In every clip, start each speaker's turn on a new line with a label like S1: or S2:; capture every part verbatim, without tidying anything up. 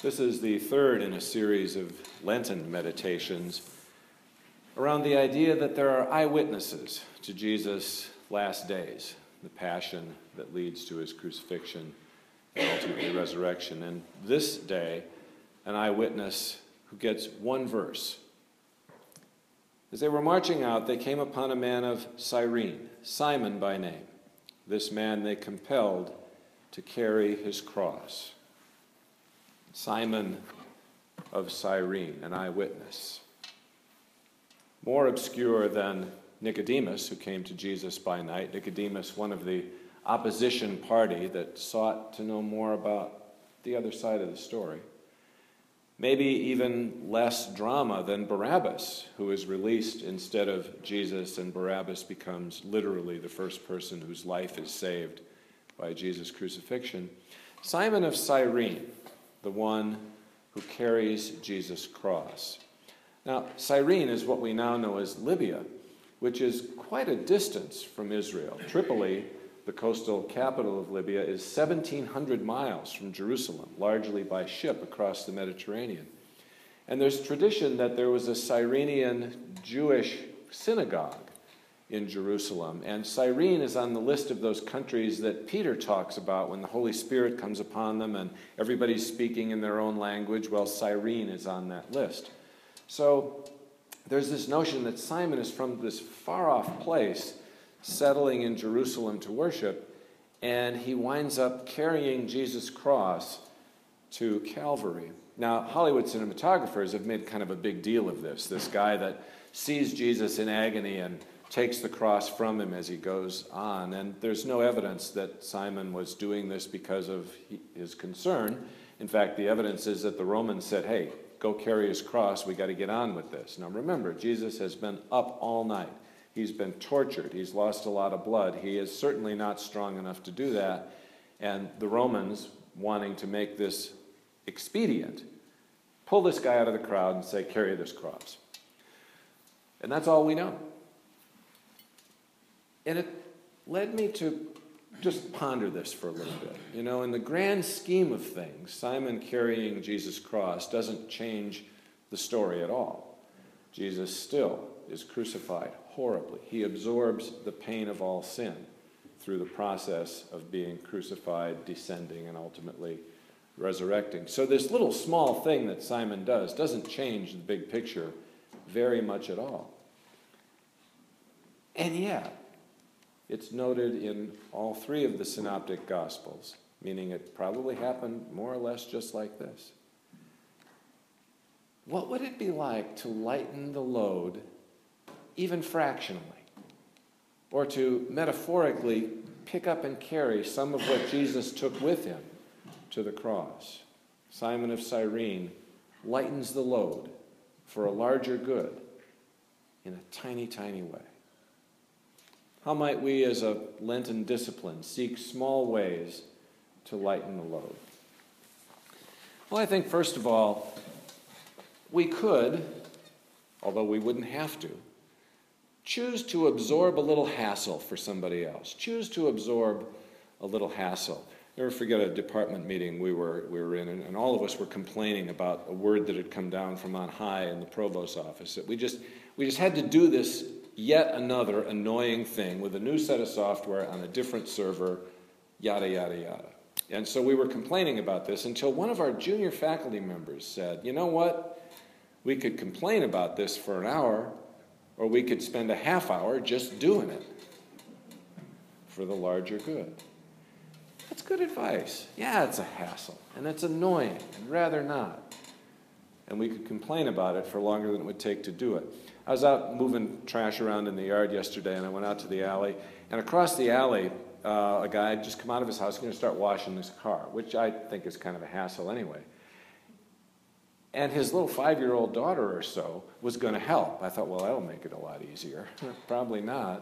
S1: This is the third in a series of Lenten meditations around the idea that there are eyewitnesses to Jesus' last days, the passion that leads to his crucifixion and ultimately resurrection. And this day, an eyewitness who gets one verse. As they were marching out, they came upon a man of Cyrene, Simon by name. This man they compelled to carry his cross. Simon of Cyrene, an eyewitness. More obscure than Nicodemus, who came to Jesus by night. Nicodemus, one of the opposition party that sought to know more about the other side of the story. Maybe even less drama than Barabbas, who is released instead of Jesus, and Barabbas becomes literally the first person whose life is saved by Jesus' crucifixion. Simon of Cyrene, the one who carries Jesus' cross. Now, Cyrene is what we now know as Libya, which is quite a distance from Israel. Tripoli, the coastal capital of Libya, is seventeen hundred miles from Jerusalem, largely by ship across the Mediterranean. And there's tradition that there was a Cyrenian Jewish synagogue in Jerusalem. And Cyrene is on the list of those countries that Peter talks about when the Holy Spirit comes upon them and everybody's speaking in their own language. Well, Cyrene is on that list. So there's this notion that Simon is from this far-off place, settling in Jerusalem to worship, and he winds up carrying Jesus' cross to Calvary. Now, Hollywood cinematographers have made kind of a big deal of this, this guy that sees Jesus in agony and takes the cross from him as he goes on. And there's no evidence that Simon was doing this because of his concern. In fact, the evidence is that the Romans said, hey, go carry his cross, we got to get on with this. Now remember, Jesus has been up all night. He's been tortured. He's lost a lot of blood. He is certainly not strong enough to do that. And the Romans, wanting to make this expedient, pull this guy out of the crowd and say, carry this cross. And that's all we know. And it led me to just ponder this for a little bit. You know, in the grand scheme of things, Simon carrying Jesus' cross doesn't change the story at all. Jesus still is crucified horribly. He absorbs the pain of all sin through the process of being crucified, descending, and ultimately resurrecting. So this little small thing that Simon does doesn't change the big picture very much at all. And yet, it's noted in all three of the synoptic gospels, meaning it probably happened more or less just like this. What would it be like to lighten the load even fractionally, or to metaphorically pick up and carry some of what Jesus took with him to the cross? Simon of Cyrene lightens the load for a larger good in a tiny, tiny way. How might we as a Lenten discipline seek small ways to lighten the load? Well, I think first of all, we could, although we wouldn't have to, choose to absorb a little hassle for somebody else. Choose to absorb a little hassle. Never forget a department meeting we were we were in, and, and all of us were complaining about a word that had come down from on high in the provost's office. That we just we just had to do this yet another annoying thing with a new set of software on a different server, yada yada yada. And so we were complaining about this until one of our junior faculty members said, "You know what? We could complain about this for an hour, or we could spend a half hour just doing it for the larger good." That's good advice. Yeah, it's a hassle, and it's annoying, and rather not. And we could complain about it for longer than it would take to do it. I was out moving trash around in the yard yesterday, and I went out to the alley, and across the alley, uh, a guy had just come out of his house, going to start washing his car, which I think is kind of a hassle anyway. And his little five-year-old daughter or so was going to help. I thought, well, that'll make it a lot easier. Probably not.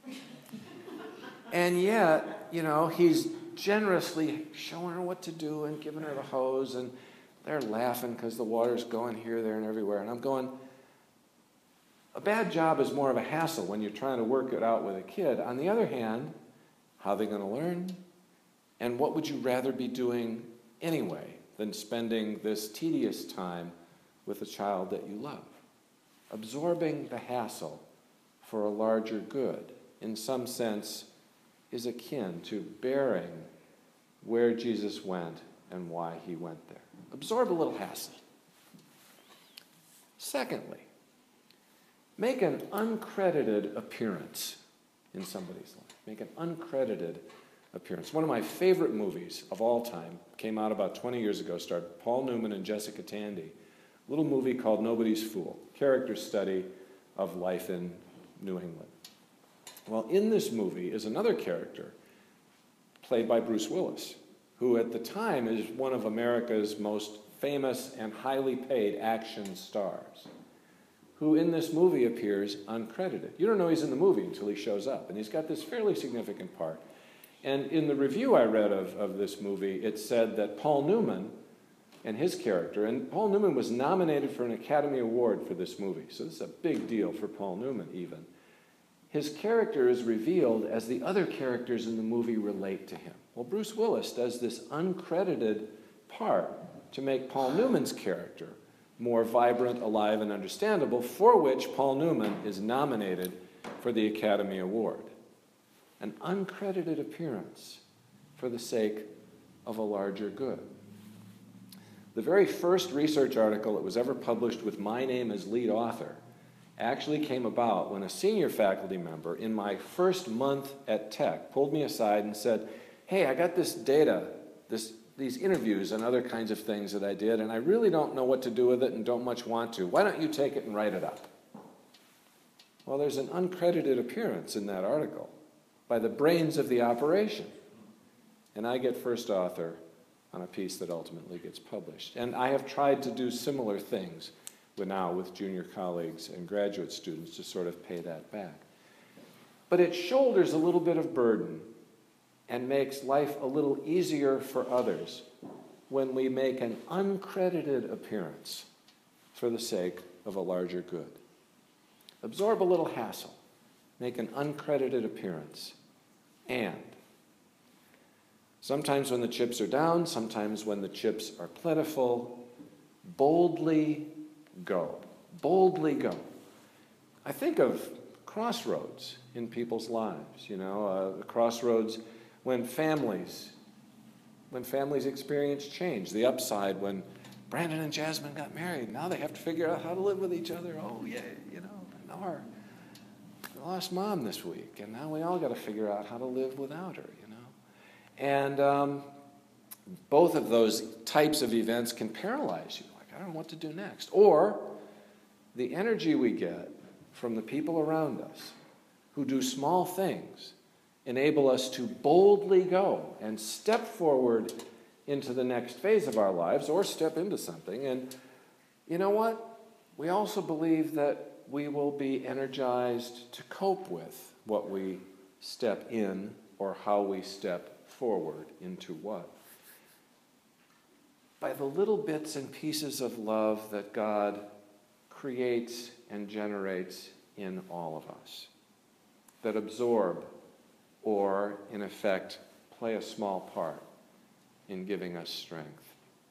S1: And yet, you know, he's generously showing her what to do and giving her the hose, and they're laughing because the water's going here, there, and everywhere. And I'm going, a bad job is more of a hassle when you're trying to work it out with a kid. On the other hand, how are they going to learn? And what would you rather be doing anyway than spending this tedious time with a child that you love. Absorbing the hassle for a larger good, in some sense, is akin to bearing where Jesus went and why he went there. Absorb a little hassle. Secondly, make an uncredited appearance in somebody's life. Make an uncredited appearance. One of my favorite movies of all time came out about twenty years ago, starred Paul Newman and Jessica Tandy. A little movie called Nobody's Fool, character study of life in New England. Well, in this movie is another character played by Bruce Willis, who at the time is one of America's most famous and highly paid action stars, who in this movie appears uncredited. You don't know he's in the movie until he shows up, and he's got this fairly significant part. And in the review I read of, of this movie, it said that Paul Newman and his character, and Paul Newman was nominated for an Academy Award for this movie, so this is a big deal for Paul Newman even. His character is revealed as the other characters in the movie relate to him. Well, Bruce Willis does this uncredited part to make Paul Newman's character more vibrant, alive, and understandable, for which Paul Newman is nominated for the Academy Award. An uncredited appearance for the sake of a larger good. The very first research article that was ever published with my name as lead author actually came about when a senior faculty member in my first month at Tech pulled me aside and said, hey, I got this data, this, these interviews and other kinds of things that I did, and I really don't know what to do with it and don't much want to. Why don't you take it and write it up? Well, there's an uncredited appearance in that article by the brains of the operation. And I get first author on a piece that ultimately gets published. And I have tried to do similar things with now with junior colleagues and graduate students to sort of pay that back. But it shoulders a little bit of burden and makes life a little easier for others when we make an uncredited appearance for the sake of a larger good. Absorb a little hassle, make an uncredited appearance, and sometimes when the chips are down, sometimes when the chips are plentiful, boldly go. Boldly go. I think of crossroads in people's lives, you know, uh, the crossroads when families, when families experience change. The upside when Brandon and Jasmine got married. Now they have to figure out how to live with each other. Oh, yeah, you know, now our, we lost Mom this week, and now we all got to figure out how to live without her, you know. And um, both of those types of events can paralyze you. Like, I don't know what to do next. Or the energy we get from the people around us who do small things enable us to boldly go and step forward into the next phase of our lives or step into something. And you know what? We also believe that we will be energized to cope with what we step in or how we step forward into what. By the little bits and pieces of love that God creates and generates in all of us, that absorb or, in effect, play a small part in giving us strength.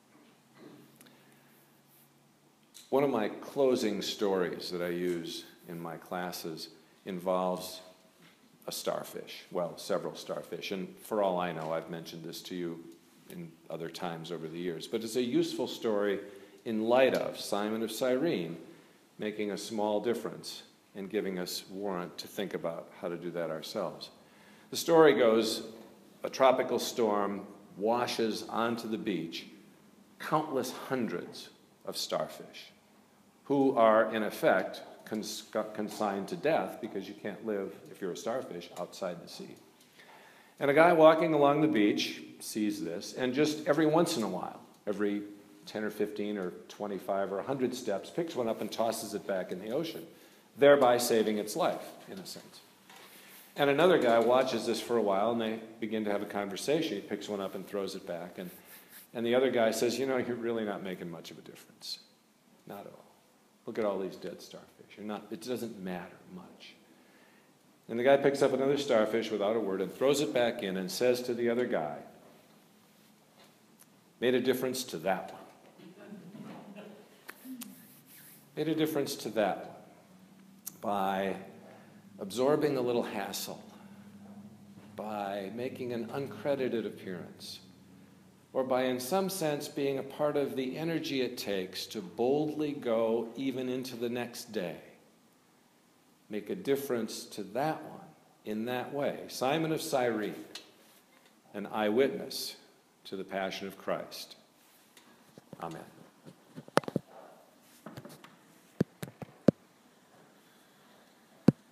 S1: One of my closing stories that I use in my classes involves a starfish, well, several starfish, and for all I know, I've mentioned this to you in other times over the years, but it's a useful story in light of Simon of Cyrene making a small difference and giving us warrant to think about how to do that ourselves. The story goes, a tropical storm washes onto the beach countless hundreds of starfish who are, in effect, cons consigned to death because you can't live, if you're a starfish, outside the sea. And a guy walking along the beach sees this, and just every once in a while, every ten or fifteen or twenty-five or one hundred steps, picks one up and tosses it back in the ocean, thereby saving its life, in a sense. And another guy watches this for a while, and they begin to have a conversation. He picks one up and throws it back, and, and the other guy says, you know, you're really not making much of a difference. Not at all. Look at all these dead starfish. You're not, it doesn't matter much. And the guy picks up another starfish without a word and throws it back in and says to the other guy, made a difference to that one. Made a difference to that one by absorbing a little hassle, by making an uncredited appearance, or by, in some sense, being a part of the energy it takes to boldly go even into the next day. Make a difference to that one in that way. Simon of Cyrene, an eyewitness to the passion of Christ. Amen.